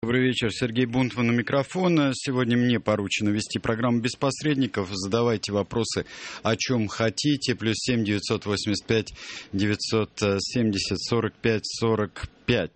Добрый вечер, Сергей Бунтман у микрофона. Сегодня мне поручено вести программу «Без посредников». Задавайте вопросы о чем хотите. +7 985 970 45 45.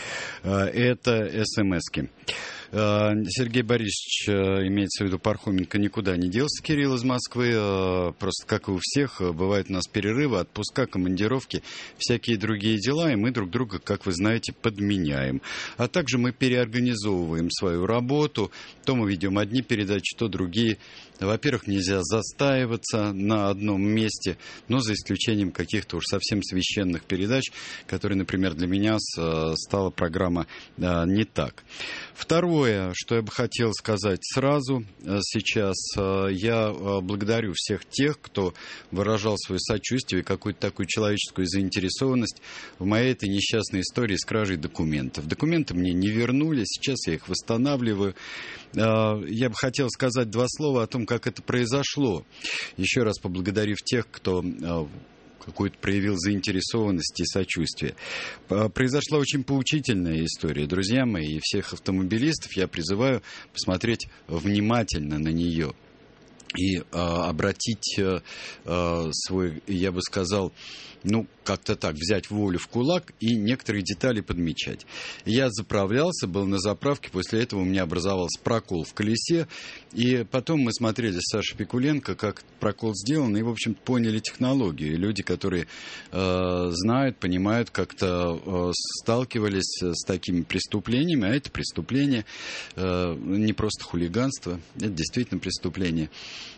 Это СМСки. Сергей Борисович, имеется в виду Пархоменко, никуда не делся, Кирилл из Москвы. Просто, как и у всех, бывают у нас перерывы, отпуска, командировки, всякие другие дела, и мы друг друга, как вы знаете, подменяем. А также мы переорганизовываем свою работу. То мы ведем одни передачи, то другие. Во-первых, нельзя застаиваться на одном месте, но за исключением каких-то уж совсем священных передач, которые, например, для меня стала программа «Не так». Второе, что я бы хотел сказать сразу сейчас, я благодарю всех тех, кто выражал свое сочувствие и какую-то такую человеческую заинтересованность в моей этой несчастной истории с кражей документов. Документы мне не вернули, сейчас я их восстанавливаю. Я бы хотел сказать два слова о том, как это произошло. Еще раз поблагодарив тех, кто какую-то проявил заинтересованность и сочувствие. Произошла очень поучительная история, друзья мои, и всех автомобилистов я призываю посмотреть внимательно на нее и обратить свой, я бы сказал, как-то так, взять волю в кулак и некоторые детали подмечать. Я заправлялся, был на заправке, после этого у меня образовался прокол в колесе, и потом мы смотрели с Сашей Пикуленко, как прокол сделан, и, в общем, поняли технологию. И люди, которые знают, понимают, как-то сталкивались с такими преступлениями, а это преступление, не просто хулиганство, это действительно преступление.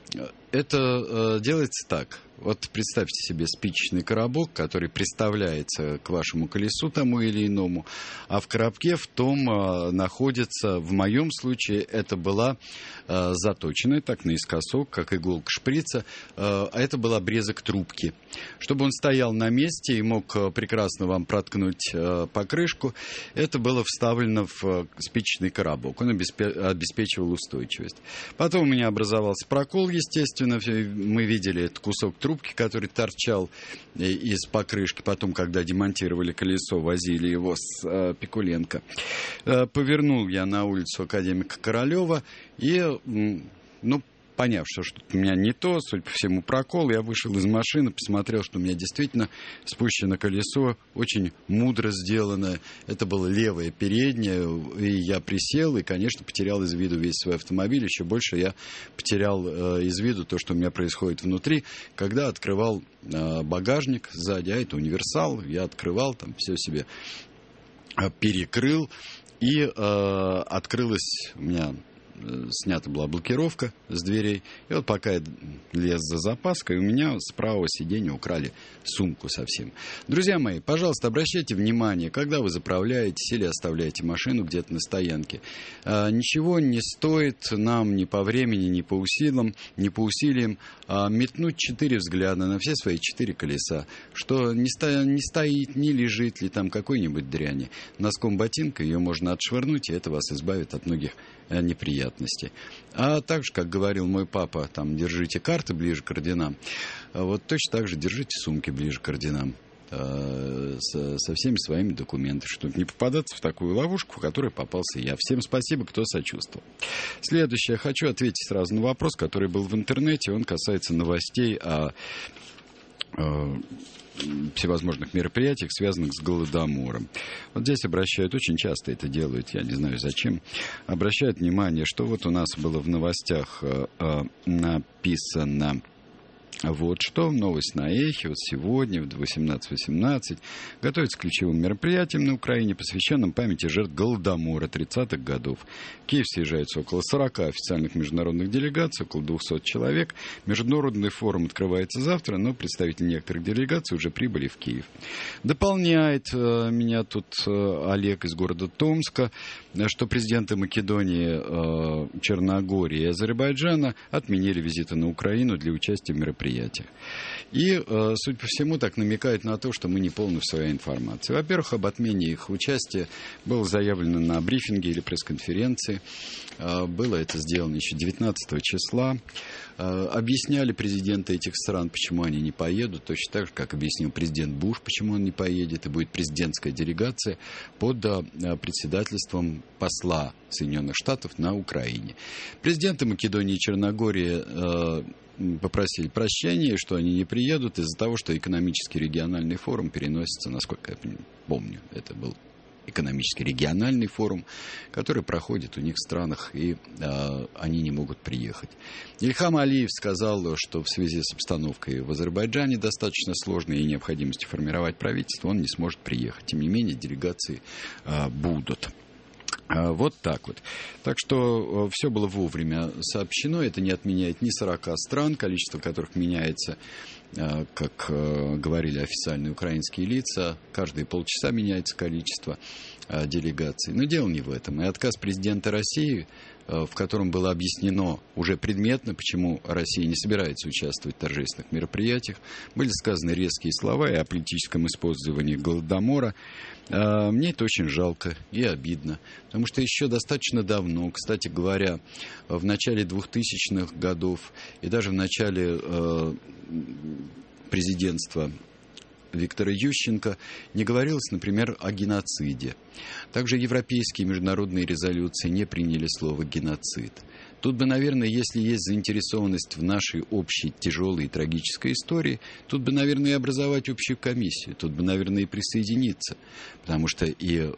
Это делается так. Вот представьте себе спичечный коробок, который приставляется к вашему колесу тому или иному, а в коробке в том находится, в моем случае, это была заточенная, так наискосок, как иголка шприца, а это был обрезок трубки. Чтобы он стоял на месте и мог прекрасно вам проткнуть покрышку, это было вставлено в спичечный коробок. Он обеспечивал устойчивость. Потом у меня образовался прокол, естественно, мы видели этот кусок трубки, который торчал из покрышки. Потом, когда демонтировали колесо, возили его с Пикуленко. Повернул я на улицу Академика Королева и, поняв, что что-то у меня не то, судя по всему, прокол, я вышел из машины, посмотрел, что у меня действительно спущено колесо, очень мудро сделано. Это было левое переднее, и я присел, и, конечно, потерял из виду весь свой автомобиль. Еще больше я потерял из виду то, что у меня происходит внутри, когда открывал багажник сзади, а это универсал, я открывал, там все себе перекрыл, и открылась у меня... Снята была блокировка с дверей. И вот пока я лез за запаской, у меня с правого сиденья украли сумку совсем. Друзья мои, пожалуйста, обращайте внимание, когда вы заправляетесь или оставляете машину где-то на стоянке. Ничего не стоит нам ни по времени, ни по усилиям метнуть 4 взгляда на все свои 4 колеса. Что не стоит, не лежит ли там какой-нибудь дряни. Носком ботинка ее можно отшвырнуть, и это вас избавит от многих неприятностей. А также, как говорил мой папа, держите карты ближе к орденам. Вот точно так же держите сумки ближе к орденам. Со всеми своими документами, чтобы не попадаться в такую ловушку, в которой попался я. Всем спасибо, кто сочувствовал. Следующее. Хочу ответить сразу на вопрос, который был в интернете. Он касается новостей о всевозможных мероприятиях, связанных с Голодомором. Вот здесь очень часто это делают, я не знаю зачем, обращают внимание, что вот у нас было в новостях написано... Вот что, новость на Эхе, вот сегодня в 18:18 готовится к ключевым мероприятиям на Украине, посвященным памяти жертв Голодомора 30-х годов. В Киев съезжаются около 40 официальных международных делегаций, около 200 человек. Международный форум открывается завтра, но представители некоторых делегаций уже прибыли в Киев. Дополняет меня тут Олег из города Томска, что президенты Македонии, Черногории и Азербайджана отменили визиты на Украину для участия в мероприятии мероприятиях. И, судя по всему, так намекают на то, что мы не полны в своей информации. Во-первых, об отмене их участия было заявлено на брифинге или пресс-конференции. Было это сделано еще 19 числа. Объясняли президенты этих стран, почему они не поедут, точно так же, как объяснил президент Буш, почему он не поедет, и будет президентская делегация под председательством посла Соединенных Штатов на Украине. Президенты Македонии и Черногории попросили прощения, что они не приедут из-за того, что экономический региональный форум переносится, насколько я помню, это был экономический региональный форум, который проходит у них в странах, и они не могут приехать. Ильхам Алиев сказал, что в связи с обстановкой в Азербайджане достаточно сложной и необходимостью формировать правительство, он не сможет приехать. Тем не менее, делегации будут. Вот так вот. Так что все было вовремя сообщено. Это не отменяет ни 40 стран, количество которых меняется, как говорили официальные украинские лица. Каждые полчаса меняется количество делегаций. Но дело не в этом. И отказ президента России, в котором было объяснено уже предметно, почему Россия не собирается участвовать в торжественных мероприятиях, были сказаны резкие слова и о политическом использовании Голодомора. Мне это очень жалко и обидно, потому что еще достаточно давно, кстати говоря, в начале 2000-х годов и даже в начале президентства Виктора Ющенко не говорилось, например, о геноциде. Также европейские международные резолюции не приняли слово «геноцид». Тут бы, наверное, если есть заинтересованность в нашей общей тяжелой и трагической истории, тут бы, наверное, и образовать общую комиссию, тут бы, наверное, и присоединиться. Потому что и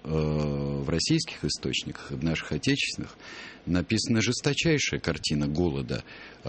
в российских источниках, и в наших отечественных написана жесточайшая картина голода,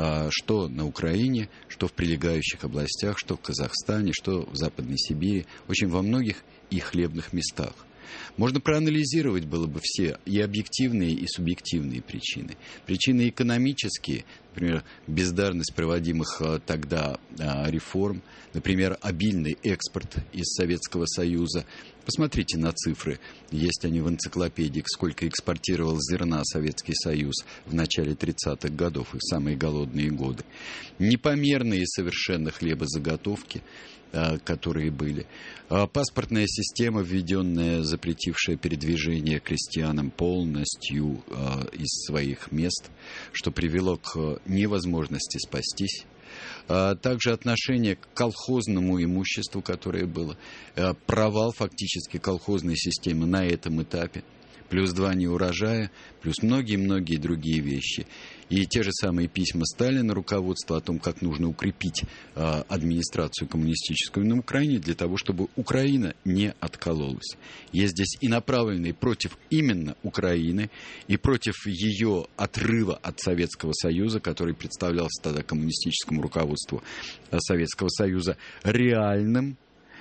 что на Украине, что в прилегающих областях, что в Казахстане, что в Западной Сибири, очень во многих и хлебных местах. Можно проанализировать было бы все и объективные, и субъективные причины. Причины экономические, например, бездарность проводимых тогда реформ, например, обильный экспорт из Советского Союза. Посмотрите на цифры, есть они в энциклопедиях, сколько экспортировал зерна Советский Союз в начале 30-х годов, их самые голодные годы. Непомерные совершенно хлебозаготовки, которые были. Паспортная система, введенная, запретившая передвижение крестьянам полностью из своих мест, что привело к невозможности спастись. Также отношение к колхозному имуществу, которое было. Провал фактически колхозной системы на этом этапе. Плюс 2 неурожая, плюс многие-многие другие вещи. И те же самые письма Сталина руководству о том, как нужно укрепить администрацию коммунистическую на Украине для того, чтобы Украина не откололась. Есть здесь и направленные против именно Украины, и против ее отрыва от Советского Союза, который представлялся тогда коммунистическому руководству Советского Союза реальным,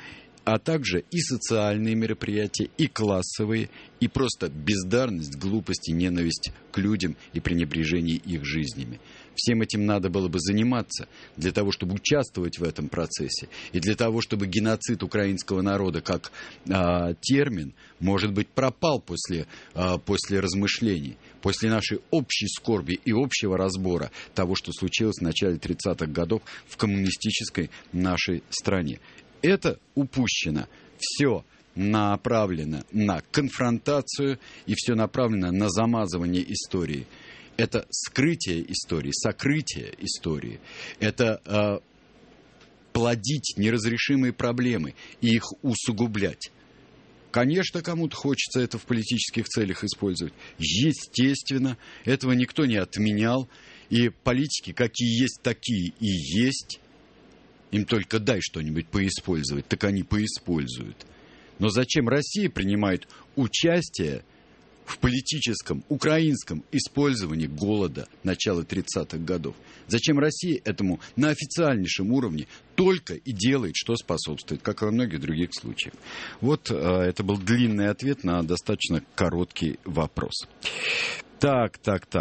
а также и социальные мероприятия, и классовые, и просто бездарность, глупость и ненависть к людям и пренебрежение их жизнями. Всем этим надо было бы заниматься для того, чтобы участвовать в этом процессе, и для того, чтобы геноцид украинского народа как термин, может быть, пропал после размышлений, после нашей общей скорби и общего разбора того, что случилось в начале 30-х годов в коммунистической нашей стране. Это упущено. Все направлено на конфронтацию и все направлено на замазывание истории. Это скрытие истории, сокрытие истории. Это плодить неразрешимые проблемы и их усугублять. Конечно, кому-то хочется это в политических целях использовать. Естественно, этого никто не отменял. И политики, какие есть, такие и есть. Им только дай что-нибудь поиспользовать, так они поиспользуют. Но зачем Россия принимает участие в политическом, украинском использовании голода начала 30-х годов? Зачем Россия этому на официальнейшем уровне только и делает, что способствует, как и во многих других случаях? Вот это был длинный ответ на достаточно короткий вопрос. Так.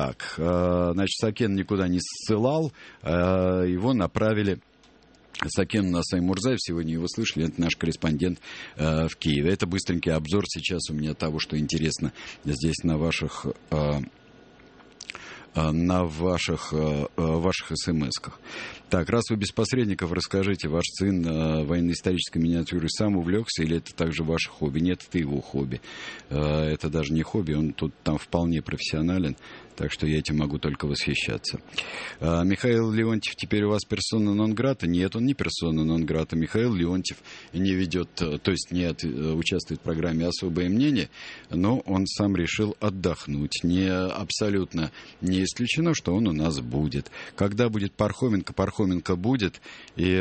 Значит, Сакен никуда не ссылал, его направили... Сакен Насай Мурзаев, сегодня его слышали, это наш корреспондент в Киеве. Это быстренький обзор сейчас у меня того, что интересно здесь на ваших на ваших смс-ках. Так, раз вы без посредников, расскажите, ваш сын военно-исторической миниатюрой сам увлекся, или это также ваше хобби? Нет, это его хобби. Это даже не хобби, он тут там вполне профессионален, так что я этим могу только восхищаться. Михаил Леонтьев теперь у вас персона нон-грата? Нет, он не персона нон-грата. Михаил Леонтьев не ведет, то есть не участвует в программе «Особое мнение», но он сам решил отдохнуть. Абсолютно не исключено, что он у нас будет. Когда будет Пархоменко, Пархоменко будет. И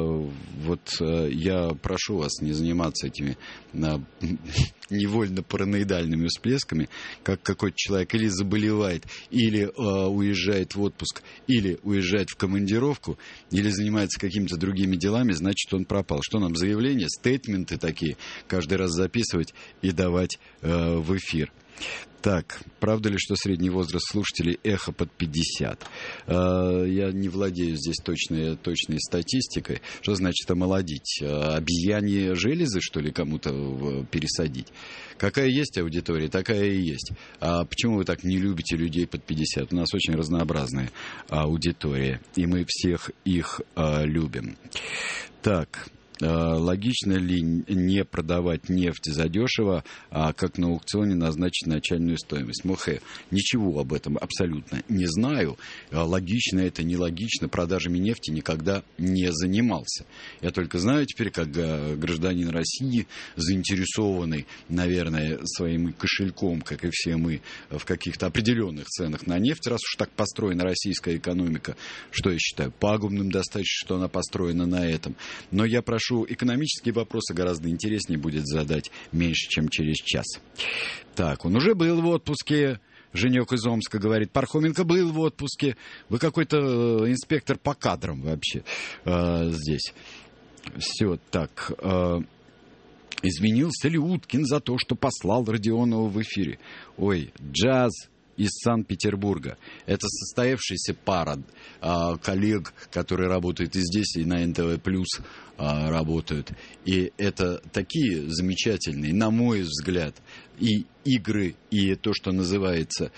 я прошу вас не заниматься этими невольно параноидальными всплесками, как какой-то человек или заболевает, или уезжает в отпуск, или уезжает в командировку, или занимается какими-то другими делами, значит, он пропал. Что нам, заявления, стейтменты такие каждый раз записывать и давать в эфир? Так, правда ли, что средний возраст слушателей «Эхо» под 50? Я не владею здесь точной статистикой. Что значит омолодить? Обезьяньи железы, что ли, кому-то пересадить? Какая есть аудитория, такая и есть. А почему вы так не любите людей под 50? У нас очень разнообразная аудитория, и мы всех их любим. Так... Логично ли не продавать нефть задешево, а как на аукционе назначить начальную стоимость? Ничего об этом абсолютно не знаю. Логично это, нелогично. Продажами нефти никогда не занимался. Я только знаю теперь, как гражданин России, заинтересованный, наверное, своим кошельком, как и все мы, в каких-то определенных ценах на нефть, раз уж так построена российская экономика, что я считаю пагубным достаточно, что она построена на этом. Но я прошу экономические вопросы гораздо интереснее будет задать меньше, чем через час. Так, он уже был в отпуске. Женек из Омска говорит, Пархоменко был в отпуске. Вы какой-то инспектор по кадрам вообще здесь. Все так. Извинился ли Уткин за то, что послал Родионова в эфире? Ой, джаз из Санкт-Петербурга. Это состоявшаяся пара коллег, которые работают и здесь, и на НТВ+, работают. И это такие замечательные, на мой взгляд, и игры, и то, что называется,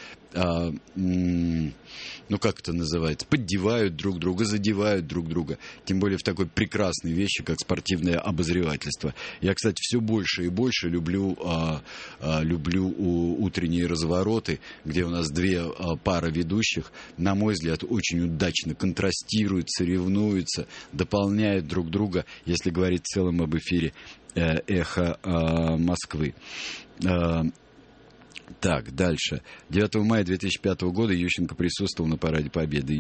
как это называется, поддевают друг друга, задевают друг друга. Тем более в такой прекрасной вещи, как спортивное обозревательство. Я, кстати, все больше и больше люблю утренние развороты, где у нас две пары ведущих, на мой взгляд, очень удачно контрастируют, соревнуются, дополняют друг друга, если говорить в целом об эфире «Эхо Москвы». Так, дальше. 9 мая 2005 года Ющенко присутствовал на Параде Победы.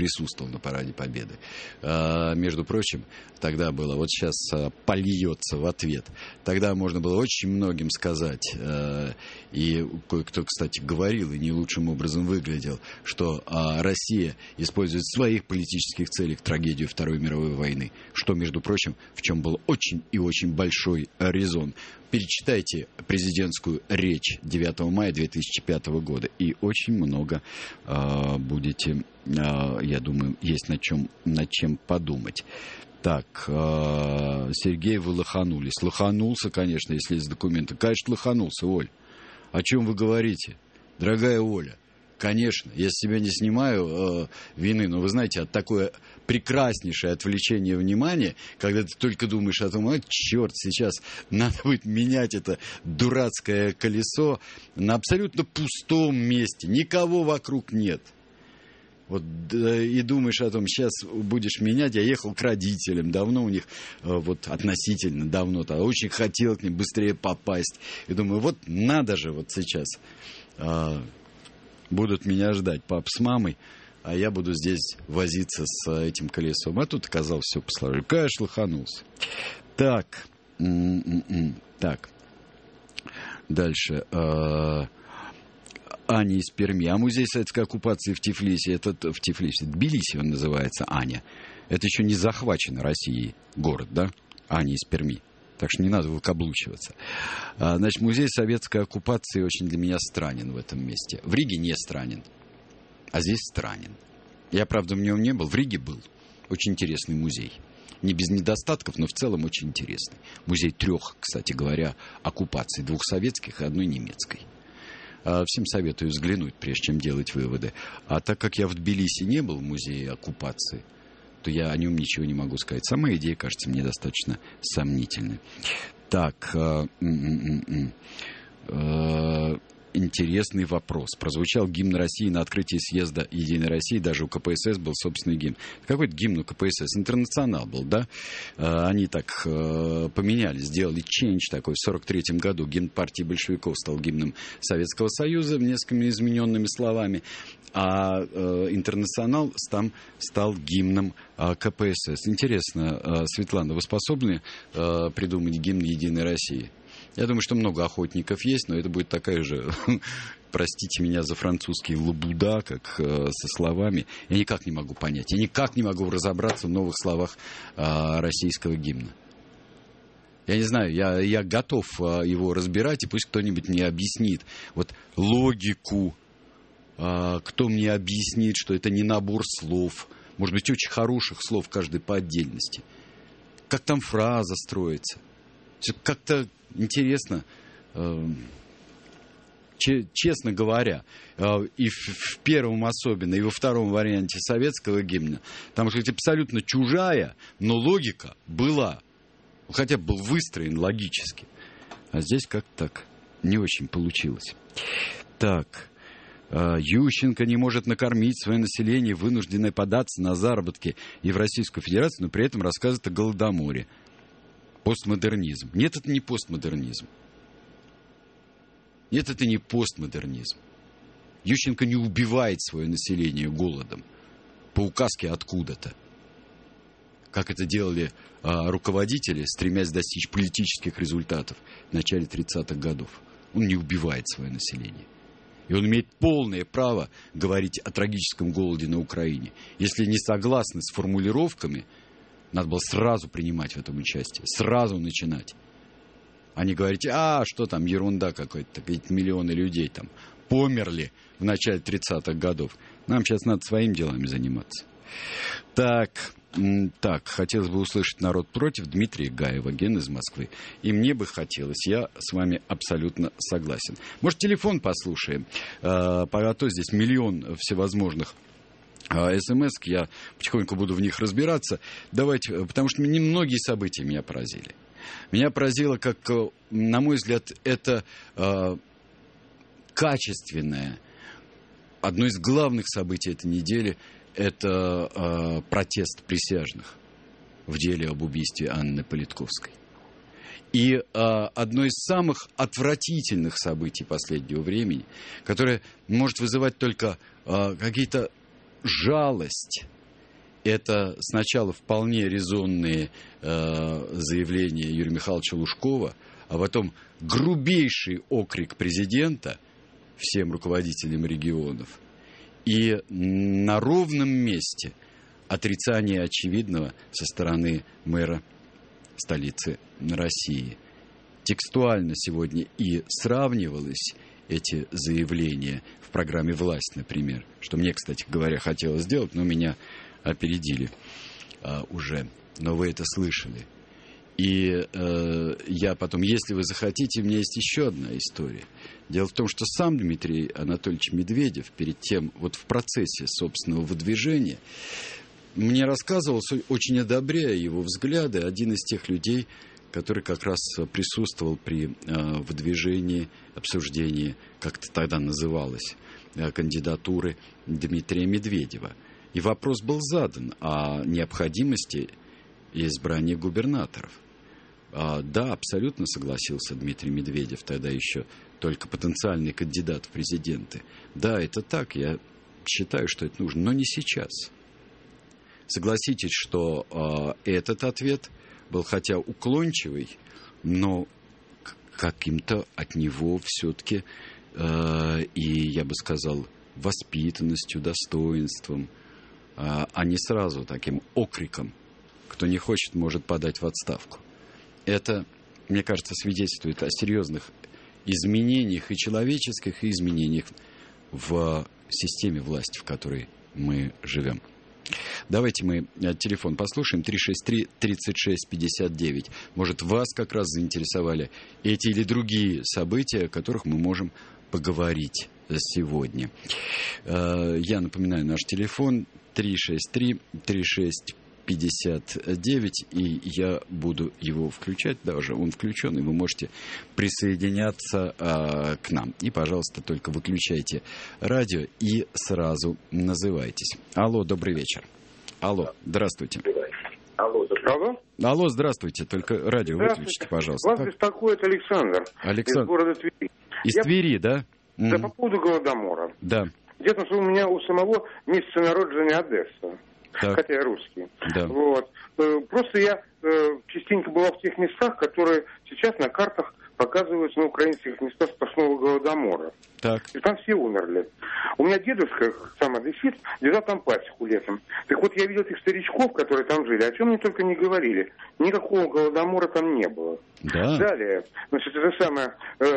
Между прочим, тогда было, вот сейчас польется в ответ. Тогда можно было очень многим сказать, и кое-кто, кстати, говорил, и не лучшим образом выглядел, что Россия использует в своих политических целях трагедию Второй мировой войны, что, между прочим, в чем был очень и очень большой резон. Перечитайте президентскую речь 9 мая 2005 года, и очень много будете, я думаю, есть над чем подумать. Так, Сергей, вы лоханулись. Лоханулся, конечно, если есть документы. Конечно, лоханулся, Оль. О чем вы говорите, дорогая Оля? Конечно, я с себя не снимаю вины, но вы знаете, от такое прекраснейшее отвлечение внимания, когда ты только думаешь о том, черт, сейчас надо будет менять это дурацкое колесо на абсолютно пустом месте, никого вокруг нет. Вот, и думаешь о том, сейчас будешь менять. Я ехал к родителям, давно у них, вот относительно давно-то, очень хотел к ним быстрее попасть. И думаю, вот надо же вот сейчас... Будут меня ждать пап с мамой, а я буду здесь возиться с этим колесом. А тут оказалось все посложили. Конечно, лоханулся. Так. Так. Дальше. Аня из Перми. А музей советской оккупации в Тифлисе, в Тбилиси он называется, Аня. Это еще не захвачен Россией город, да? Аня из Перми. Так что не надо выкаблучиваться. Значит, музей советской оккупации очень для меня странен в этом месте. В Риге не странен, а здесь странен. Я, правда, в нем не был, в Риге был. Очень интересный музей. Не без недостатков, но в целом очень интересный. Музей 3, кстати говоря, оккупаций. 2 советских и 1 немецкой. Всем советую взглянуть, прежде чем делать выводы. А так как я в Тбилиси не был в музее оккупации, то я о нем ничего не могу сказать. Сама идея кажется мне достаточно сомнительной. Так, интересный вопрос. Прозвучал гимн России на открытии съезда Единой России, даже у КПСС был собственный гимн. Какой-то гимн у КПСС, «Интернационал» был, да? Они так поменяли, сделали ченч такой. В 1943 году гимн партии большевиков стал гимном Советского Союза, несколькими измененными словами, а «Интернационал» там стал гимном КПСС. Интересно, Светлана, вы способны придумать гимн Единой России? Я думаю, что много охотников есть, но это будет такая же, простите меня за французский, лабуда, как со словами. Я никак не могу понять, я никак не могу разобраться в новых словах российского гимна. Я не знаю, я готов его разбирать, и пусть кто-нибудь мне объяснит вот логику, кто мне объяснит, что это не набор слов, может быть, очень хороших слов, каждый по отдельности. Как там фраза строится. Как-то интересно, честно говоря, и в первом особенно, и во втором варианте советского гимна, там сказать, абсолютно чужая, но логика была, хотя бы был выстроен логически. А здесь как-то так не очень получилось. Так, Ющенко не может накормить свое население, вынужденное податься на заработки и в Российскую Федерацию, но при этом рассказывает о Голодоморе. Постмодернизм. Нет, это не постмодернизм. Нет, это не постмодернизм. Ющенко не убивает свое население голодом по указке откуда-то. Как это делали руководители, стремясь достичь политических результатов в начале 30-х годов. Он не убивает свое население. И он имеет полное право говорить о трагическом голоде на Украине. Если не согласны с формулировками, надо было сразу принимать в этом участие, сразу начинать. А не говорить, что там, ерунда какая-то, ведь миллионы людей там померли в начале 30-х годов. Нам сейчас надо своими делами заниматься. Так, хотелось бы услышать «Народ против» Дмитрия Гаева, Ген из Москвы. И мне бы хотелось, я с вами абсолютно согласен. Может, телефон послушаем? А то здесь миллион всевозможных СМС, я потихоньку буду в них разбираться. Давайте, потому что многие события меня поразили. Меня поразило, как, на мой взгляд, это качественное, одно из главных событий этой недели, это протест присяжных в деле об убийстве Анны Политковской. И одно из самых отвратительных событий последнего времени, которое может вызывать только какие-то жалость. Это сначала вполне резонные заявления Юрия Михайловича Лужкова, а потом грубейший окрик президента всем руководителям регионов. И на ровном месте отрицание очевидного со стороны мэра столицы России. Текстуально сегодня и сравнивалось эти заявления в программе «Власть», например, что мне, кстати говоря, хотелось сделать, но меня опередили уже. Но вы это слышали. И я потом, если вы захотите, у меня есть еще одна история. Дело в том, что сам Дмитрий Анатольевич Медведев перед тем, вот в процессе собственного выдвижения, мне рассказывал, очень одобряя его взгляды, один из тех людей, который как раз присутствовал при выдвижении, обсуждении, как это тогда называлось, кандидатуры Дмитрия Медведева. И вопрос был задан о необходимости избрания губернаторов. Да, абсолютно согласился Дмитрий Медведев, тогда еще только потенциальный кандидат в президенты. Да, это так, я считаю, что это нужно, но не сейчас. Согласитесь, что этот ответ был хотя уклончивый, но каким-то от него все-таки, и я бы сказал, воспитанностью, достоинством, а не сразу таким окриком. Кто не хочет, может подать в отставку. Это, мне кажется, свидетельствует о серьезных изменениях и человеческих, и изменениях в системе власти, в которой мы живем. Давайте мы телефон послушаем. 363-36-59. Может, вас как раз заинтересовали эти или другие события, о которых мы можем поговорить сегодня. Я напоминаю, наш телефон 363-3659, и я буду его включать, даже он включен, и вы можете присоединяться к нам. И, пожалуйста, только выключайте радио и сразу называйтесь. Алло, добрый вечер. Алло, здравствуйте. Алло. Алло, здравствуйте, только радио выключите, пожалуйста. Вас беспокоит Александр из города Твери. Из Твери, да? Да, по поводу Голодомора. Да. Где-то у меня у самого месяца народжения Одесса. Так. Хотя я русский. Да. Вот. Просто я частенько бывал в тех местах, которые сейчас на картах показываются на украинских местах сплошного Голодомора. Так. И там все умерли. У меня дедушка, сам одессит, держал там пасеку летом. Так вот, я видел этих старичков, которые там жили, о чем мне только не говорили. Никакого Голодомора там не было. Да. Далее, значит, это самое...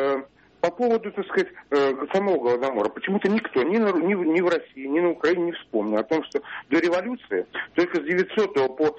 По поводу, так сказать, самого Голодомора, почему-то никто ни в России, ни на Украине не вспомнил о том, что до революции только с 900 по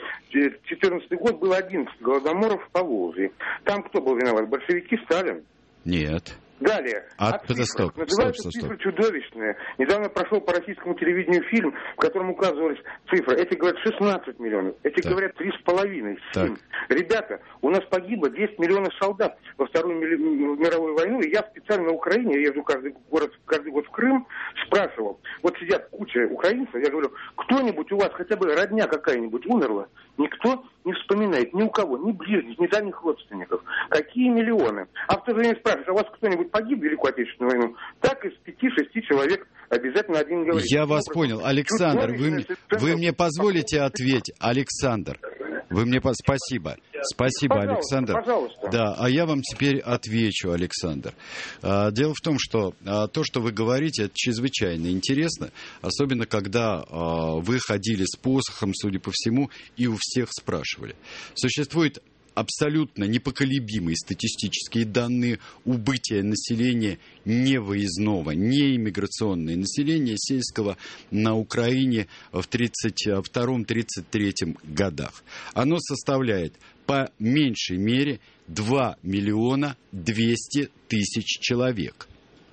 14 год было 11 Голодоморов в Поволжье. Там кто был виноват? Большевики, Сталин? Нет. Далее. Стоп. Называются цифры чудовищные. Недавно прошел по российскому телевидению фильм, в котором указывались цифры. Эти говорят 16 миллионов, эти говорят 3,5, 7. Ребята, у нас погибло 10 миллионов солдат во Вторую мировую войну, и я специально на Украине, я езжу каждый год в Крым, спрашивал. Вот сидят куча украинцев, я говорю, кто-нибудь у вас, хотя бы родня какая-нибудь умерла? Никто не вспоминает, ни у кого, ни ближних, ни дальних родственников. Какие миллионы? А в то же время спрашивают, а у вас кто-нибудь погиб в Великую Отечественную войну? Так из 5-6 человек обязательно один говорит. Я вас понял. Александр, вы мне позволите ответить? Александр, вы мне... Спасибо. Спасибо, пожалуйста, Александр. Пожалуйста. Да, а я вам теперь отвечу, Александр. Дело в том, что то, что вы говорите, это чрезвычайно интересно, особенно когда вы ходили с посохом, судя по всему, и у всех спрашивали. Существует абсолютно непоколебимые статистические данные убытия населения невыездного, неиммиграционное население сельского на Украине в 1932-1933 годах. Оно составляет по меньшей мере 2 миллиона 200 тысяч человек.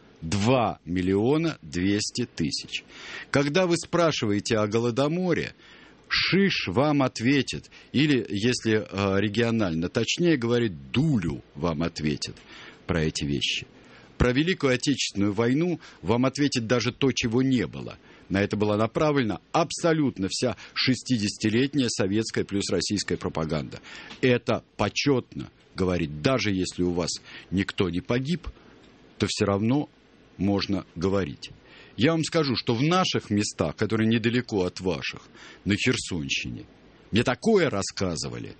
2 миллиона 200 тысяч. Когда вы спрашиваете о Голодоморе, Шиш вам ответит, или, если регионально точнее говорить, Дулю вам ответит про эти вещи. Про Великую Отечественную войну вам ответит даже то, чего не было. На это была направлена абсолютно вся 60-летняя советская плюс российская пропаганда. Это почетно говорить, даже если у вас никто не погиб, то все равно можно говорить. Я вам скажу, что в наших местах, которые недалеко от ваших, на Херсонщине, мне такое рассказывали.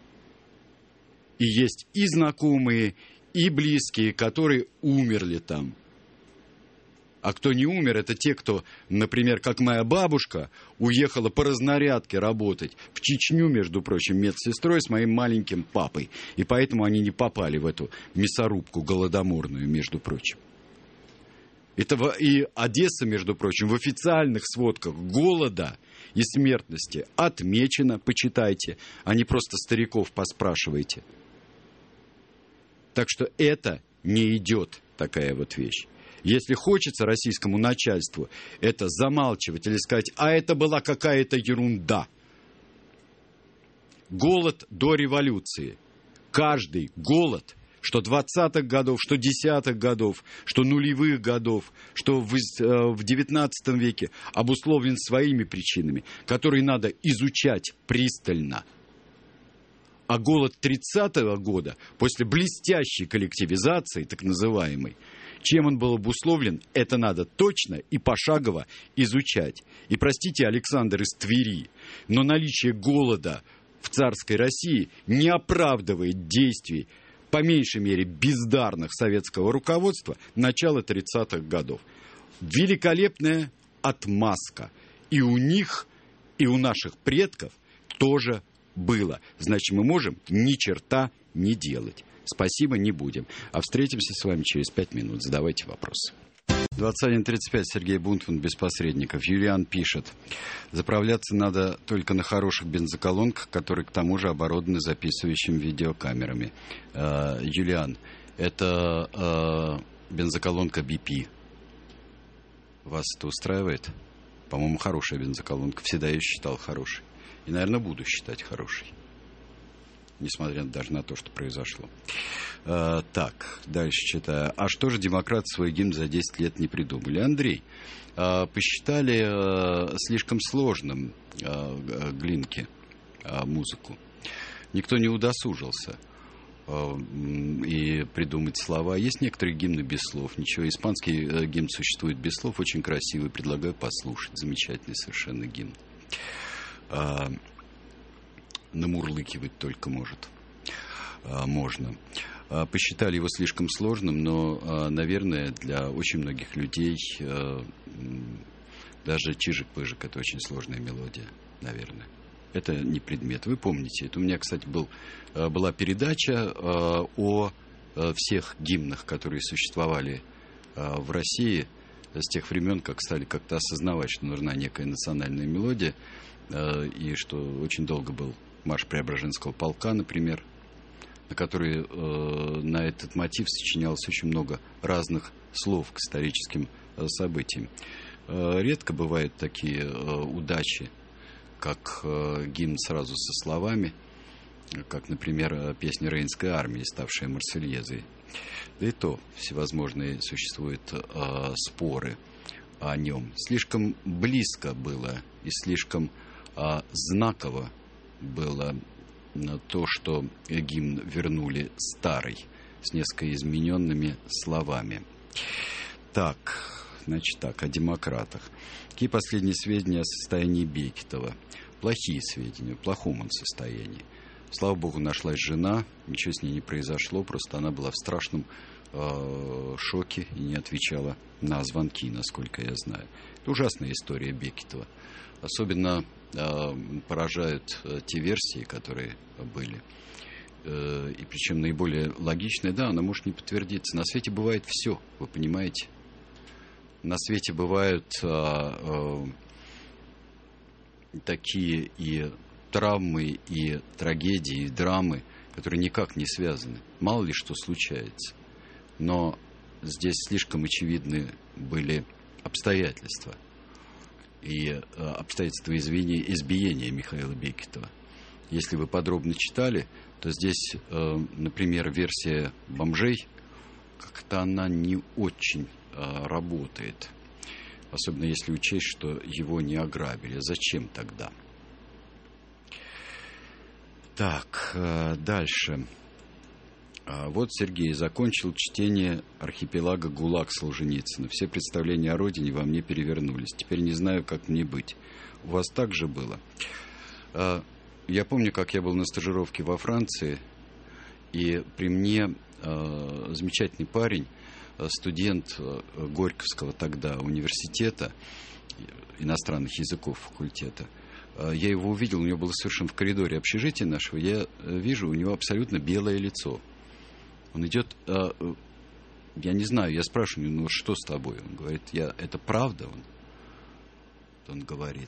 И есть и знакомые, и близкие, которые умерли там. А кто не умер, это те, кто, например, как моя бабушка, уехала по разнарядке работать в Чечню, между прочим, медсестрой с моим маленьким папой. И поэтому они не попали в эту мясорубку голодоморную, между прочим. И Одесса, между прочим, в официальных сводках голода и смертности отмечена, почитайте, а не просто стариков поспрашивайте. Так что это не идет, такая вот вещь. Если хочется российскому начальству это замалчивать или сказать, а это была какая-то ерунда. Голод до революции. Каждый голод, что 20-х годов, что 10-х годов, что нулевых годов, что в 19 веке, обусловлен своими причинами, которые надо изучать пристально. А голод 30-го года, после блестящей коллективизации, так называемой, чем он был обусловлен, это надо точно и пошагово изучать. И простите, Александр из Твери, но наличие голода в царской России не оправдывает действий, по меньшей мере, бездарных советского руководства начала 30-х годов. Великолепная отмазка. И у них, и у наших предков тоже было. Значит, мы можем ни черта не делать. Спасибо, не будем. А встретимся с вами через 5 минут. Задавайте вопросы. 21:35, Сергей Бунтман, без посредников. Юлиан пишет. Заправляться надо только на хороших бензоколонках, которые к тому же оборудованы записывающими видеокамерами. Юлиан, это бензоколонка BP. Вас это устраивает? По-моему, хорошая бензоколонка. Всегда ее считал хорошей. И, наверное, буду считать хорошей. Несмотря даже на то, что произошло. Так, дальше читаю. А что же демократы свой гимн за 10 лет не придумали? Андрей, посчитали слишком сложным Глинки музыку. Никто не удосужился и придумать слова. Есть некоторые гимны без слов. Ничего, испанский гимн существует без слов, очень красивый. Предлагаю послушать. Замечательный совершенно гимн. Намурлыкивать только можно. Посчитали его слишком сложным, но, наверное, для очень многих людей даже Чижик-Пыжик — это очень сложная мелодия, наверное. Это не предмет. Вы помните, это у меня, кстати, была передача о всех гимнах, которые существовали в России с тех времен, как стали как-то осознавать, что нужна некая национальная мелодия, и что очень долго был марш Преображенского полка, например, на который на этот мотив сочинялось очень много разных слов к историческим событиям. Редко бывают такие удачи, как гимн сразу со словами, как, например, песня Рейнской армии, ставшая Марсельезой. Да и то всевозможные существуют споры о нем. Слишком близко было и слишком знаково было то, что гимн вернули старый, с несколько измененными словами. Так, значит так, о демократах. Какие последние сведения о состоянии Бекетова? Плохие сведения, в плохом он состоянии. Слава богу, нашлась жена, ничего с ней не произошло, просто она была в страшном шоке и не отвечала на звонки, насколько я знаю. Это ужасная история Бекетова. Особенно поражают те версии, которые были. И причем наиболее логичные, да, она может не подтвердиться. На свете бывает все, вы понимаете. На свете бывают такие и травмы, и трагедии, и драмы, которые никак не связаны. Мало ли что случается. Но здесь слишком очевидны были обстоятельства. И обстоятельства избиения Михаила Бекетова. Если вы подробно читали, то здесь, например, версия бомжей, как-то она не очень работает. Особенно если учесть, что его не ограбили. Зачем тогда? Так, дальше. Вот Сергей закончил чтение «Архипелага ГУЛАГ» Солженицына. Все представления о родине во мне перевернулись. Теперь не знаю, как мне быть. У вас так же было? Я помню, как я был на стажировке во Франции, и при мне замечательный парень, студент Горьковского тогда университета, иностранных языков факультета. Я его увидел, у него было совершенно в коридоре общежития нашего, я вижу, у него абсолютно белое лицо. Он идет, я не знаю, я спрашиваю, ну что с тобой? Он говорит, это правда? Он говорит.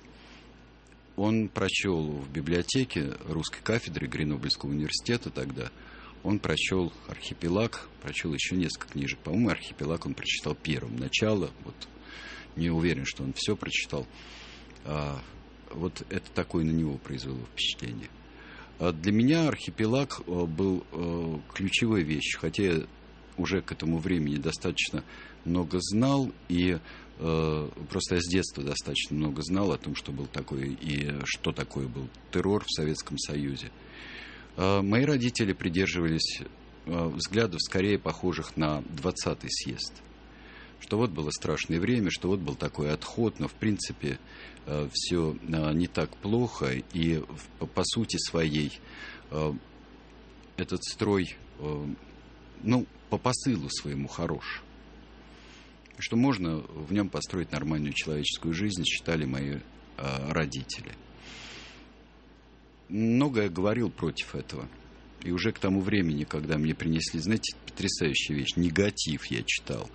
Он прочел в библиотеке русской кафедры Гренобльского университета тогда, он прочел «Архипелаг», прочел еще несколько книжек. По-моему, «Архипелаг» он прочитал первым. Начало, вот, не уверен, что он все прочитал. Вот это такое на него произвело впечатление. Для меня «Архипелаг» был ключевой вещью, хотя я уже к этому времени достаточно много знал, и просто я с детства достаточно много знал о том, что был такой и что такое был террор в Советском Союзе. Мои родители придерживались взглядов скорее похожих на 20-й съезд. Что вот было страшное время, что вот был такой отход, но в принципе все не так плохо, и по сути своей этот строй, по посылу своему хорош. Что можно в нем построить нормальную человеческую жизнь, считали мои родители. Многое говорил против этого. И уже к тому времени, когда мне принесли, знаете, потрясающая вещь, негатив я читал,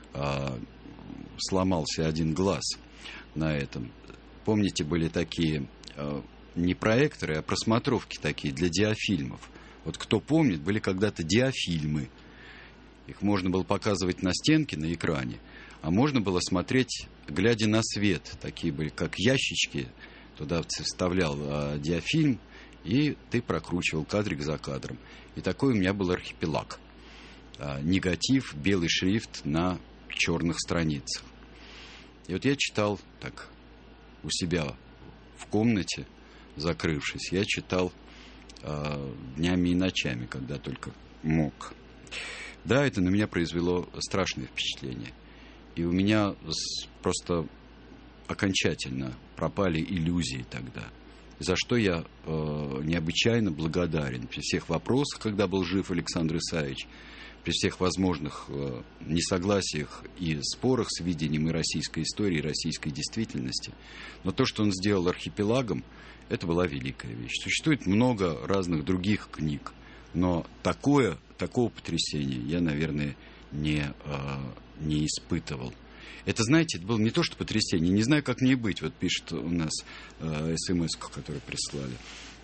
сломался один глаз на этом. Помните, были такие не проекторы, а просмотровки такие для диафильмов. Вот кто помнит, были когда-то диафильмы. Их можно было показывать на стенке, на экране, а можно было смотреть, глядя на свет. Такие были, как ящички. Туда вставлял диафильм, и ты прокручивал кадрик за кадром. И такой у меня был архипелаг. Негатив, белый шрифт на черных страницах. И вот я читал так у себя в комнате, закрывшись, я читал днями и ночами, когда только мог. Да, это на меня произвело страшное впечатление. И у меня просто окончательно пропали иллюзии тогда. За что я необычайно благодарен. При всех вопросах, когда был жив Александр Исаевич, при всех возможных несогласиях и спорах с видением и российской истории, и российской действительности. Но то, что он сделал архипелагом, это была великая вещь. Существует много разных других книг, но такого потрясения я, наверное, не испытывал. Это, знаете, это было не то, что потрясение. Не знаю, как мне быть. Вот пишет у нас смс-ку, которую прислали.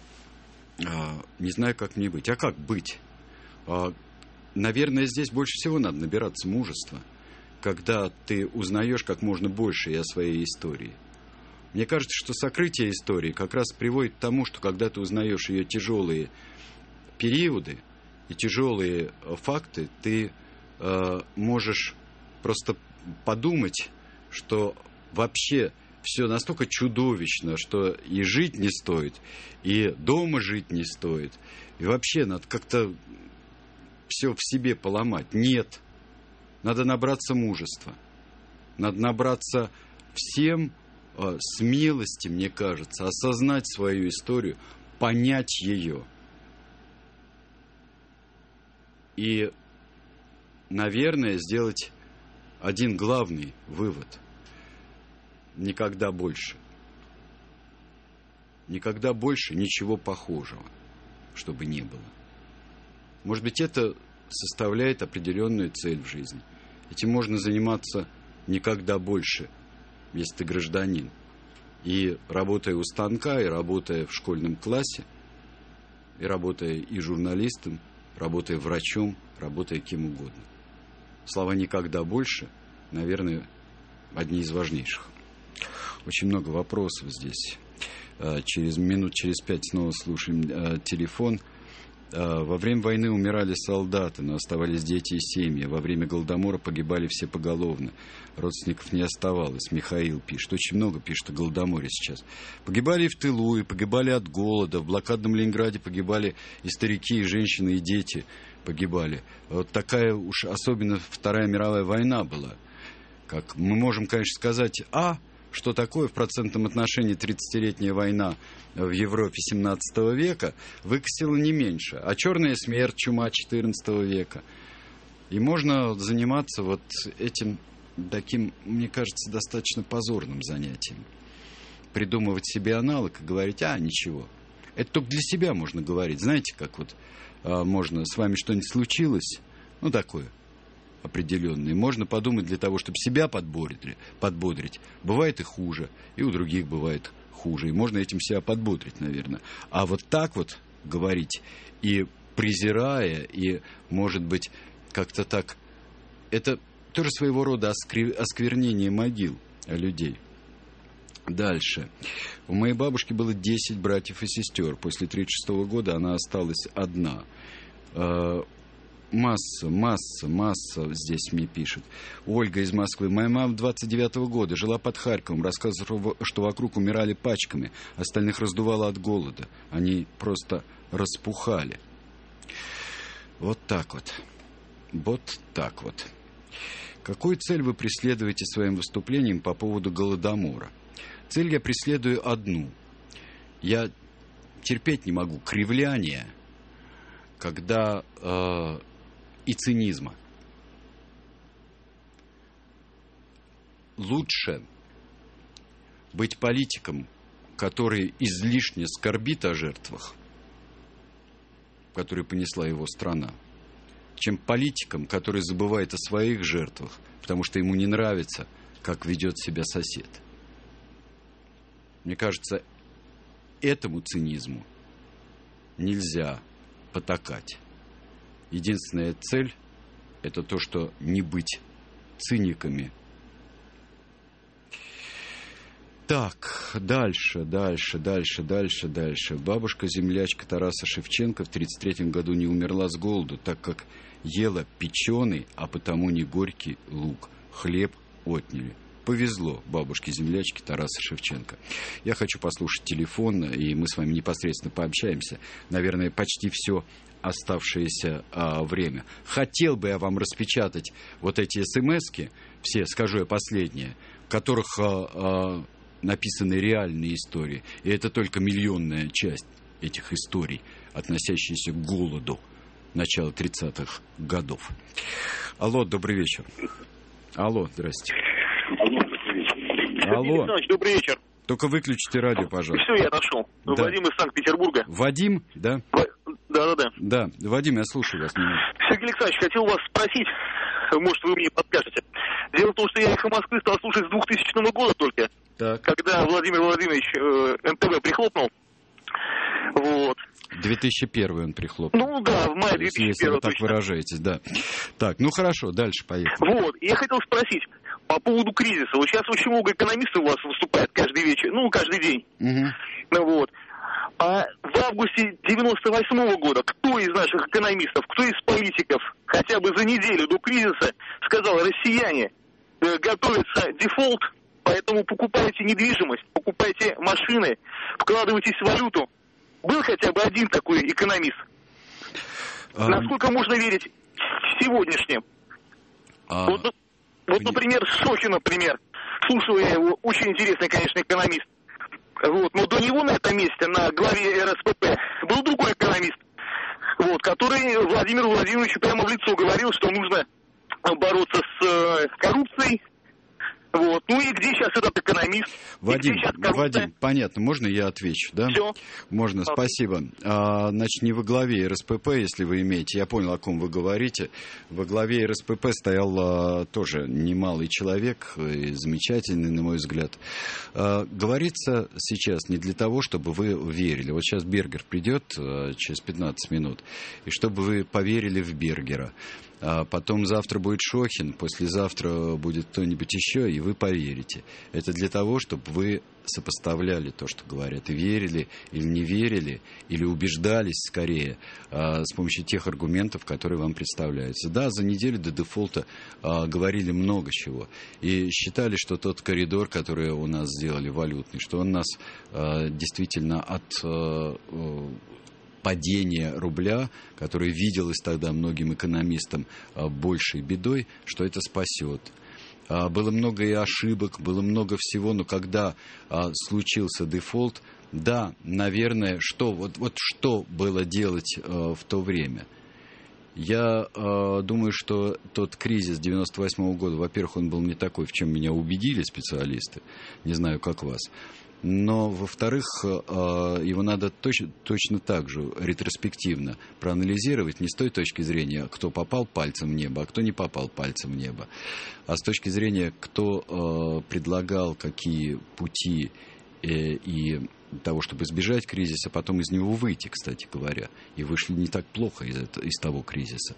Не знаю, как мне быть. А как быть? Наверное, здесь больше всего надо набираться мужества, когда ты узнаешь как можно больше и о своей истории. Мне кажется, что сокрытие истории как раз приводит к тому, что когда ты узнаешь ее тяжелые периоды и тяжелые факты, ты можешь просто подумать, что вообще все настолько чудовищно, что и жить не стоит, и дома жить не стоит, и вообще надо как-то все в себе поломать. Нет. Надо набраться мужества. Надо набраться всем смелости, мне кажется, осознать свою историю, понять ее. И, наверное, сделать один главный вывод. Никогда больше. Никогда больше ничего похожего, чтобы не было. Может быть, это составляет определенную цель в жизни. Этим можно заниматься никогда больше, если ты гражданин. И работая у станка, и работая в школьном классе, и работая и журналистом, работая врачом, работая кем угодно. Слова «никогда больше», наверное, одни из важнейших. Очень много вопросов здесь. Через 5 снова слушаем телефон. Во время войны умирали солдаты, но оставались дети и семьи. Во время Голодомора погибали все поголовно. Родственников не оставалось. Михаил пишет. Очень много пишет о Голодоморе сейчас. Погибали и в тылу, и погибали от голода. В блокадном Ленинграде погибали и старики, и женщины, и дети погибали. Вот такая уж особенно Вторая мировая война была. Как мы можем, конечно, сказать, что такое в процентном отношении 30-летняя война в Европе 17 века, выкосила не меньше. А черная смерть, чума 14 века. И можно заниматься вот этим таким, мне кажется, достаточно позорным занятием. Придумывать себе аналог и говорить, ничего. Это только для себя можно говорить. Знаете, как вот можно, с вами что-нибудь случилось, такое определенные. Можно подумать для того, чтобы себя подбодрить. Бывает и хуже, и у других бывает хуже. И можно этим себя подбодрить, наверное. А вот так вот говорить, и презирая, и, может быть, как-то так, это тоже своего рода осквернение могил людей. Дальше. У моей бабушки было 10 братьев и сестер. После 1936 года она осталась одна. Масса здесь мне пишет. Ольга из Москвы. Моя мама 29-го года жила под Харьковом. Рассказывала, что вокруг умирали пачками. Остальных раздувало от голода. Они просто распухали. Вот так вот. Вот так вот. Какую цель вы преследуете своим выступлением по поводу Голодомора? Цель я преследую одну. Я терпеть не могу кривляния, когда и цинизма. Лучше быть политиком, который излишне скорбит о жертвах, которые понесла его страна, чем политиком, который забывает о своих жертвах, потому что ему не нравится, как ведет себя сосед. Мне кажется, этому цинизму нельзя потакать. Единственная цель Это то, что не быть циниками. Так, дальше. Бабушка-землячка Тараса Шевченко в 1933 году не умерла с голоду, так как ела печеный, а потому не горький лук. Хлеб отняли. Повезло бабушке-землячке Тараса Шевченко. Я хочу послушать телефон, и мы с вами непосредственно пообщаемся. Наверное, почти все оставшееся время. Хотел бы я вам распечатать вот эти смс-ки, все, скажу я последние, в которых написаны реальные истории. И это только миллионная часть этих историй, относящиеся к голоду начала 30-х годов. Алло, добрый вечер. Алло, здрасте. Алло. Добрый вечер. Только выключите радио, пожалуйста. Все, я нашел. Да. Вадим из Санкт-Петербурга. Вадим, да? Да. Да, Вадим, я слушаю вас. Сергей Александрович, хотел вас спросить, может, вы мне подскажете. Дело в том, что я «Эхо Москвы» стал слушать с 2000 года только, так. Когда Владимир Владимирович НТВ прихлопнул. Вот. 2001 он прихлопнул. Ну да, в мае 2001. Если вы так выражаетесь, да. Так, ну хорошо, дальше поехали. Вот, я хотел спросить по поводу кризиса. Вот сейчас очень много экономистов у вас выступает каждый вечер, каждый день. Угу. Вот. А в августе 98 года кто из наших экономистов, кто из политиков хотя бы за неделю до кризиса сказал: россияне, готовится дефолт, поэтому покупайте недвижимость, покупайте машины, вкладывайтесь в валюту. Был хотя бы один такой экономист? Насколько можно верить сегодняшним? Вот, например, Сохин, например. Слушал я его, очень интересный, конечно, экономист. Вот. Но до него на этом месте, на главе РСПП, был другой экономист, вот, который Владимиру Владимировичу прямо в лицо говорил, что нужно бороться с коррупцией. Вот. Ну и где сейчас этот экономист? Вадим, понятно, можно я отвечу, да? Все. Можно, спасибо. Значит, не во главе РСПП, если вы имеете, я понял, о ком вы говорите. Во главе РСПП стоял тоже немалый человек, и замечательный, на мой взгляд. Говорится сейчас не для того, чтобы вы верили. Вот сейчас Бергер придет через 15 минут, и чтобы вы поверили в Бергера. А потом завтра будет Шохин, послезавтра будет кто-нибудь еще, и вы поверите. Это для того, чтобы вы сопоставляли то, что говорят, и верили или не верили, или убеждались скорее с помощью тех аргументов, которые вам представляются. Да, за неделю до дефолта говорили много чего. И считали, что тот коридор, который у нас сделали валютный, что он нас действительно от падение рубля, которое виделось тогда многим экономистам большей бедой, что это спасет. Было много и ошибок, было много всего, но когда случился дефолт, да, наверное, что было делать в то время? Я думаю, что тот кризис 98 года, во-первых, он был не такой, в чем меня убедили специалисты, не знаю, как вас. Но, во-вторых, его надо точно так же ретроспективно проанализировать, не с той точки зрения, кто попал пальцем в небо, а кто не попал пальцем в небо, а с точки зрения, кто предлагал какие пути и того, чтобы избежать кризиса, потом из него выйти, кстати говоря. И вышли не так плохо из того кризиса.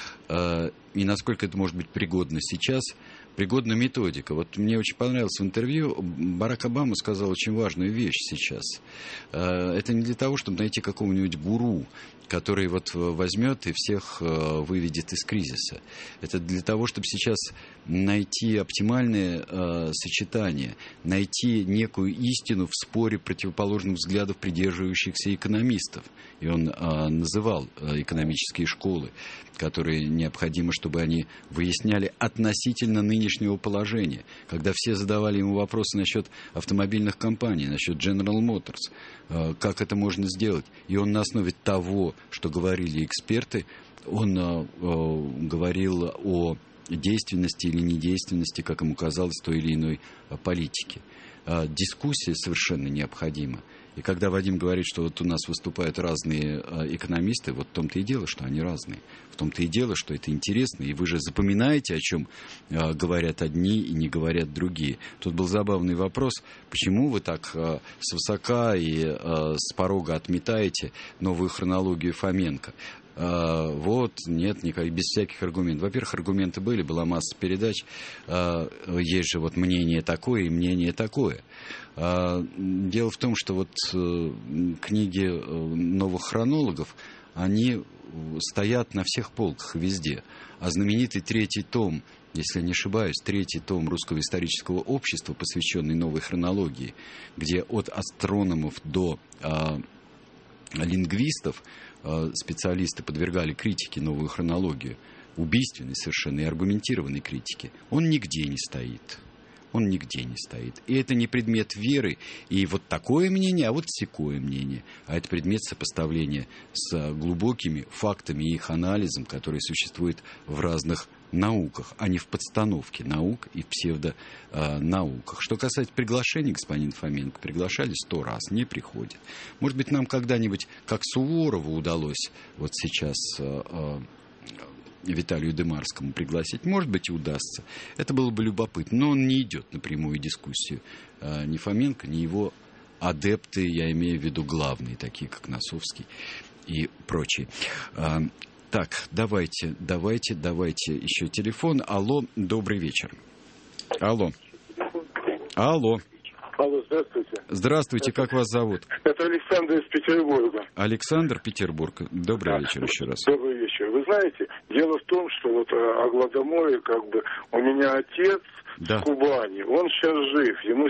И насколько это может быть пригодно сейчас, пригодна методика. Вот мне очень понравилось в интервью, Барак Обама сказал очень важную вещь сейчас. Это не для того, чтобы найти какого-нибудь гуру, который вот возьмет и всех выведет из кризиса. Это для того, чтобы сейчас найти оптимальное сочетание, найти некую истину в споре противоположных взглядов придерживающихся экономистов. И он называл экономические школы, которые необходимо, чтобы они выясняли относительно нынешнего положения. Когда все задавали ему вопросы насчет автомобильных компаний, насчет General Motors, как это можно сделать. И он на основе того, что говорили эксперты, он говорил о действенности или недейственности, как ему казалось, той или иной политики. Дискуссия совершенно необходима. И когда Вадим говорит, что вот у нас выступают разные экономисты, вот в том-то и дело, что они разные. В том-то и дело, что это интересно. И вы же запоминаете, о чем говорят одни и не говорят другие. Тут был забавный вопрос, почему вы так свысока и с порога отметаете новую хронологию Фоменко. Вот, нет, никак, без всяких аргументов. Во-первых, аргументы были, была масса передач. Есть же вот мнение такое и мнение такое. Дело в том, что вот книги новых хронологов, они стоят на всех полках везде. А знаменитый 3-й том, если не ошибаюсь, 3-й том Русского исторического общества, посвященный новой хронологии, где от астрономов до лингвистов специалисты подвергали критике новую хронологию, убийственной совершенно и аргументированной критике, он нигде не стоит. Он нигде не стоит. И это не предмет веры, и вот такое мнение, а вот сякое мнение. А это предмет сопоставления с глубокими фактами и их анализом, которые существуют в разных науках, а не в подстановке наук и в псевдонауках. Что касается приглашений, господин Фоменко, приглашали 100 раз, не приходит. Может быть, нам когда-нибудь, как Суворову удалось вот сейчас Виталию Демарскому пригласить, может быть, и удастся. Это было бы любопытно, но он не идет на прямую дискуссию. Ни Фоменко, ни его адепты, я имею в виду главные, такие как Носовский и прочие. Так, давайте еще телефон. Алло, добрый вечер. Алло, здравствуйте. Здравствуйте, как вас зовут? Это Александр из Петербурга. Александр, Петербург. Добрый вечер еще раз. Добрый вечер. Вы знаете, дело в том, что вот о Гладоморе, у меня отец с Кубани, он сейчас жив, ему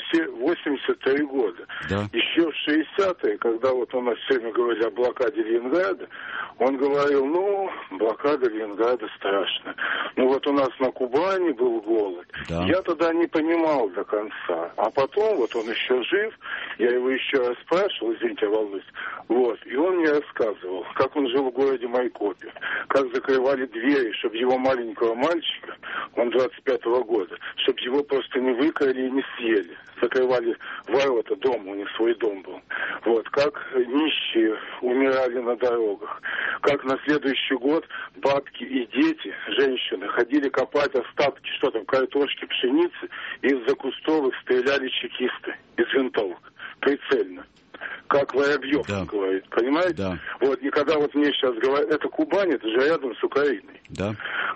83 года. Да. Еще в 60-е, когда вот у нас все время говорили о блокаде Ленинграда, он говорил, блокада Ленинграда страшна. Вот у нас на Кубани был голод. Да. Я тогда не понимал до конца. А потом, вот он еще жив, я его еще раз спрашивал, извините, я волнуюсь, и он мне рассказывал, как он жил в городе Майкопе, как закрывали двери, чтобы его маленького мальчика, он 25-го года, чтобы его просто не выкрали и не съели. Закрывали ворота дома, у них свой дом был. Как нищие умирали на дорогах. Как на следующий год бабки и дети, женщины, ходили копать остатки, картошки, пшеницы, и из-за кустов их стреляли чекисты из винтовок. Прицельно. Как Воробьев говорит, понимаете? Да. И когда мне сейчас говорят, это Кубань, это же рядом с Украиной. Да.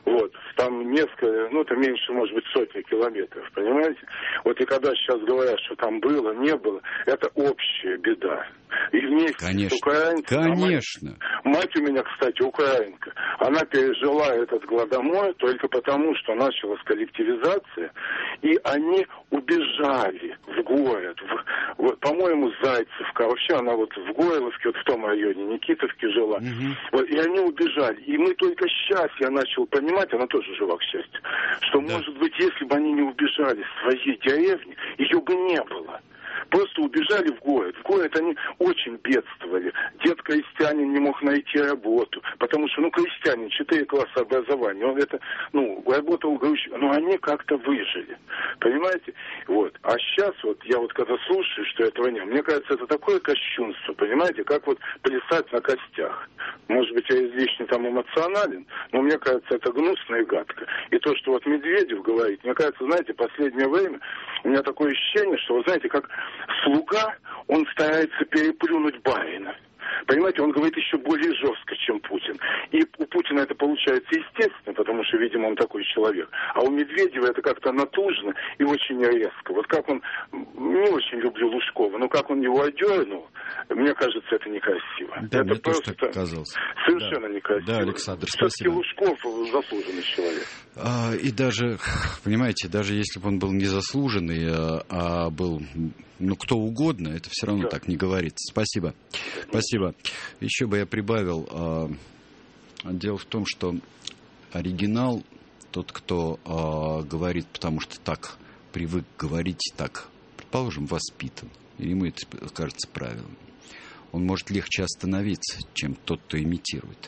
Там несколько, это меньше, может быть, сотни километров, понимаете? И когда сейчас говорят, что там было, не было, это общая беда. И вместе с украинцами... Конечно. Мать у меня, кстати, украинка. Она пережила этот Гладомор только потому, что началась коллективизация, и они убежали в город. По-моему, Зайцевка. Вообще она в Горловке, в том районе, Никитовке жила. Угу. И они убежали. И мы только сейчас, я начал понимать, она тоже жива, к счастью, что, может быть, если бы они не убежали с своей деревни, ее бы не было. Просто убежали в город. В город они очень бедствовали. Дед крестьянин не мог найти работу, потому что, крестьянин, 4 класса образования, он работал грузчиком, но они как-то выжили. Понимаете? А сейчас я когда слушаю, что этого нет, мне кажется, это такое кощунство, понимаете, как плясать на костях. Может быть, я излишне эмоционален, но мне кажется, это гнусно и гадко. И то, что Медведев говорит, мне кажется, знаете, последнее время у меня такое ощущение, что, вы знаете, как слуга, он старается переплюнуть барина. Понимаете, он говорит еще более жестко, чем Путин. И у Путина это получается естественно, потому что, видимо, он такой человек. А у Медведева это как-то натужно и очень резко. Как он, не очень люблю Лужкова, но как он его одернул, мне кажется, это некрасиво. Да, это мне просто тоже так казалось. Совершенно некрасиво. Да, Александр, все-таки спасибо. Лужков заслуженный человек. И даже, понимаете, даже если бы он был не заслуженный, а был... кто угодно, это все равно так не говорится. Спасибо. Спасибо. Еще бы я прибавил. Дело в том, что оригинал, тот, кто говорит, потому что так привык говорить, так, предположим, воспитан, или ему это кажется правильным, он может легче остановиться, чем тот, кто имитирует.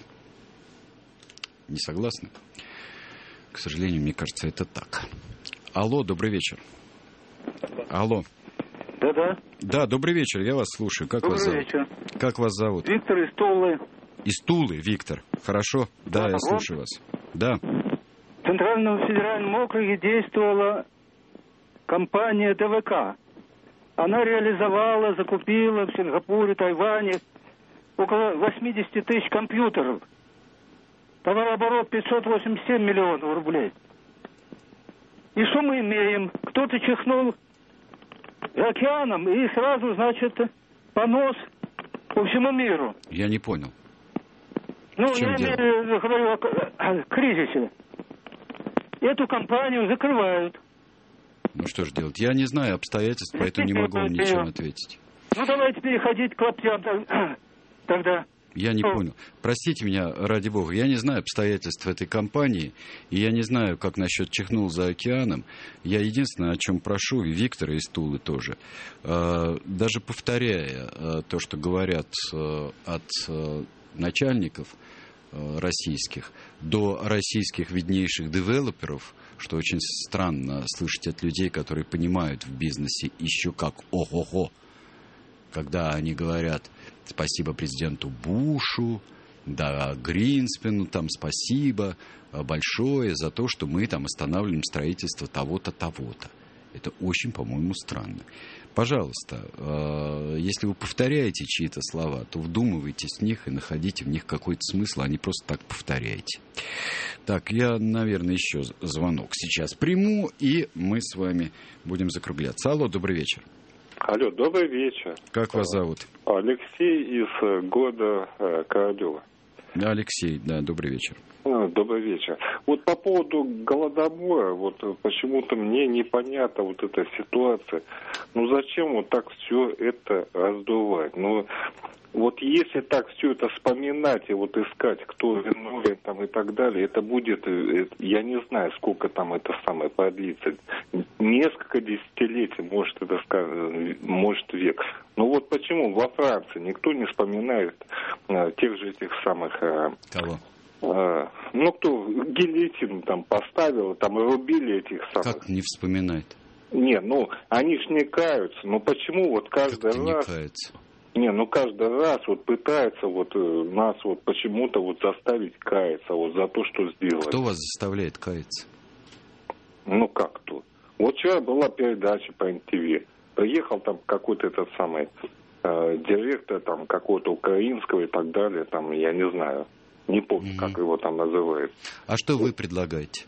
Не согласны? К сожалению, мне кажется, это так. Алло, добрый вечер. Алло. Да-да. Да, добрый вечер, я вас слушаю. Как вас зовут? Добрый вечер. Как вас зовут? Виктор из Тулы. Из Тулы, Виктор. Хорошо? Да, я слушаю вас. Да. В Центральном федеральном округе действовала компания ДВК. Она реализовала, закупила в Сингапуре, Тайване около 80 тысяч компьютеров. Товарооборот 587 миллионов рублей. И что мы имеем? Кто-то чихнул океаном, и сразу, значит, понос по всему миру. Я не понял. Ну, я говорю о кризисе. Эту компанию закрывают. Ну что же делать? Я не знаю обстоятельств, поэтому не могу вам ничем ответить. Ну, давайте переходить к лаптям тогда. Я не понял. Простите меня, ради бога, я не знаю обстоятельств этой компании, и я не знаю, как насчет чихнул за океаном. Я единственное, о чем прошу, и Виктора из Тулы тоже, даже повторяя то, что говорят от начальников российских до российских виднейших девелоперов, что очень странно слышать от людей, которые понимают в бизнесе еще как ого-го, когда они говорят спасибо президенту Бушу, да, Гринспену, там спасибо большое за то, что мы там останавливаем строительство того-то, того-то. Это очень, по-моему, странно. Пожалуйста, если вы повторяете чьи-то слова, то вдумывайтесь в них и находите в них какой-то смысл, а не просто так повторяйте. Так, я, наверное, еще звонок сейчас приму, и мы с вами будем закругляться. Алло, добрый вечер. Алло, добрый вечер. Как вас зовут? Алексей из города Королева. Алексей, да, добрый вечер. Добрый вечер. Вот по поводу Голодомора, вот почему-то мне непонятна вот эта ситуация. Ну зачем вот так все это раздувать? Ну вот если так все это вспоминать и вот искать, кто виновен там и так далее, это будет, я не знаю, сколько там это самое продлится. Несколько десятилетий, может, это может век. Но вот почему во Франции никто не вспоминает тех же этих самых... Кого? Ну, кто гильотину там поставил, там и рубили этих самых... Как не вспоминает? Не, ну, они ж не каются. Ну, почему вот каждый раз... не кается? Не, ну, каждый раз вот пытаются вот нас вот почему-то вот заставить каяться вот за то, что сделали. Кто вас заставляет каяться? Ну, как кто? Вот вчера была передача по НТВ. Приехал там какой-то этот самый директор там какого-то украинского и так далее, там, я не знаю. Не помню, как его там называют. А что вы предлагаете?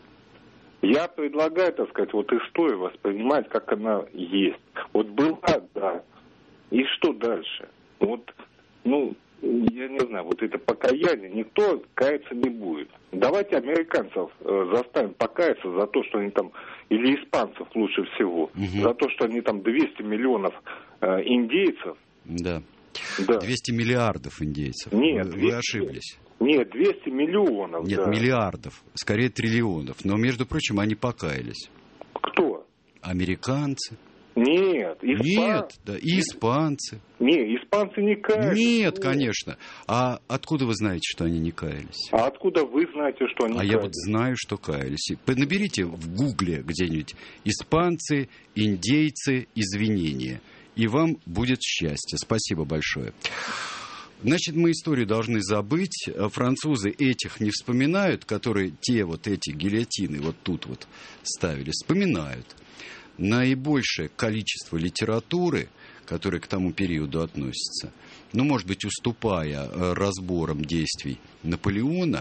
Я предлагаю, так сказать, вот историю воспринимать, как она есть. Вот была, да. И что дальше? Вот, ну, я не знаю, вот это покаяние, никто каяться не будет. Давайте американцев заставим покаяться за то, что они там, или испанцев лучше всего, за то, что они там 200 миллионов индейцев. Да. Да. 200 миллиардов индейцев. Нет, вы ошиблись. Нет, 200 миллионов. Нет, да. Миллиардов, скорее триллионов. Но, между прочим, они покаялись. Кто? Американцы. Нет, Нет, да, и испанцы. Не, испанцы не каялись. Нет, конечно. А откуда вы знаете, что они не каялись? А откуда вы знаете, что они каялись? Я вот знаю, что каялись. Наберите в Гугле где-нибудь «испанцы, индейцы, извинения». И вам будет счастье. Спасибо большое. Значит, мы историю должны забыть. Французы этих не вспоминают, которые те вот эти гильотины вот тут вот ставили, вспоминают. Наибольшее количество литературы, которая к тому периоду относится, ну, может быть, уступая разборам действий Наполеона,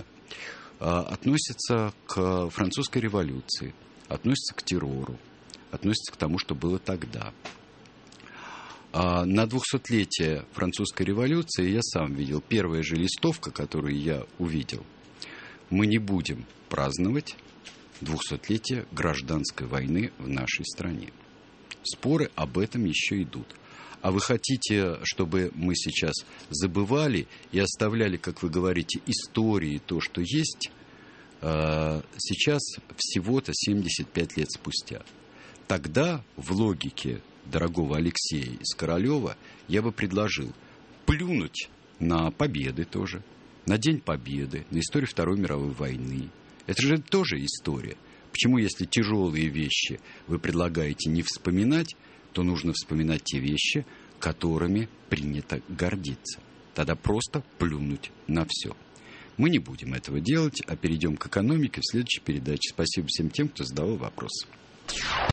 относится к французской революции, относится к террору, относится к тому, что было тогда. На 200-летие французской революции я сам видел. Первая же листовка, которую я увидел. Мы не будем праздновать 200-летие гражданской войны в нашей стране. Споры об этом еще идут. А вы хотите, чтобы мы сейчас забывали и оставляли, как вы говорите, истории, то, что есть, сейчас всего-то 75 лет спустя. Тогда в логике дорогого Алексея из Королева я бы предложил плюнуть на победы тоже, на День Победы, на историю Второй мировой войны. Это же тоже история. Почему, если тяжелые вещи вы предлагаете не вспоминать, то нужно вспоминать те вещи, которыми принято гордиться. Тогда просто плюнуть на все. Мы не будем этого делать, а перейдем к экономике в следующей передаче. Спасибо всем тем, кто задавал вопросы.